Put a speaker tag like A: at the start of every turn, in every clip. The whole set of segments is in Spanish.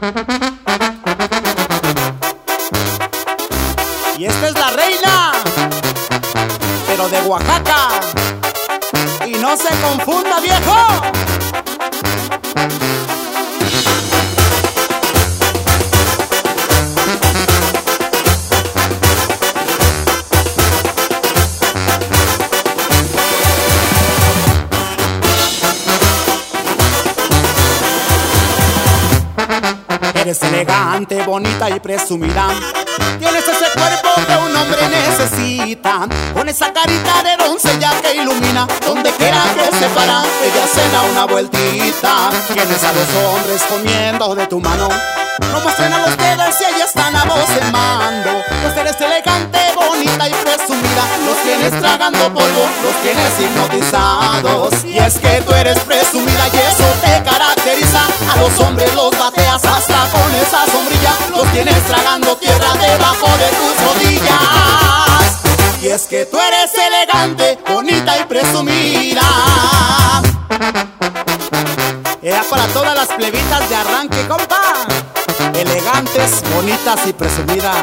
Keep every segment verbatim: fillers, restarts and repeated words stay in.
A: Y esta es la reina, pero de Oaxaca. Y no se confunda, viejo. Eres elegante, bonita y presumida. Tienes ese cuerpo que un hombre necesita, con esa carita de doncella que ilumina. Donde quiera que se para, ella se da una vueltita. Tienes a los hombres comiendo de tu mano, no muestren a los dedos y ellas están a voz de mando. Pues eres elegante, bonita y presumida. Los tienes tragando polvo, los tienes hipnotizados. Y es que tú eres presumida y eso te caracteriza. A los hombres los bateas hasta con esa sombrilla. Los tienes tragando tierra debajo de tus rodillas. Y es que tú eres elegante, bonita y presumida. Era para todas las plebitas de arranque, compa. Elegantes, bonitas y presumidas.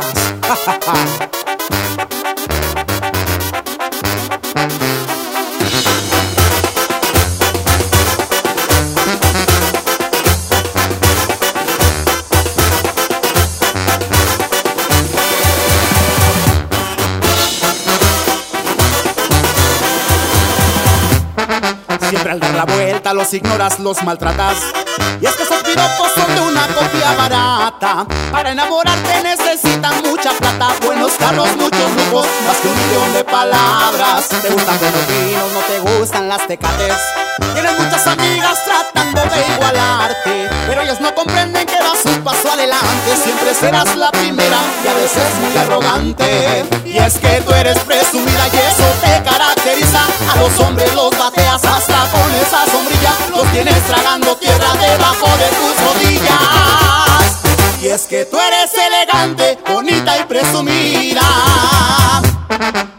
A: Siempre al dar la vuelta los ignoras, los maltratas. Y es que esos piropos son de una copia barata. Para enamorarte necesitan mucha plata, buenos carros, muchos lujos, más que un millón de palabras. Te gustan buenos vinos, no te gustan las tecates. Tienes muchas amigas tratando de igualarte, pero ellos no comprenden que vas un paso adelante. Siempre serás la primera y a veces muy arrogante. Y es que tú eres presumida y eso te caracteriza. A los hombres los bateas hasta con esa sombrilla. Los tienes tragando tierra debajo de tus rodillas. Y es que tú eres elegante, bonita y presumida.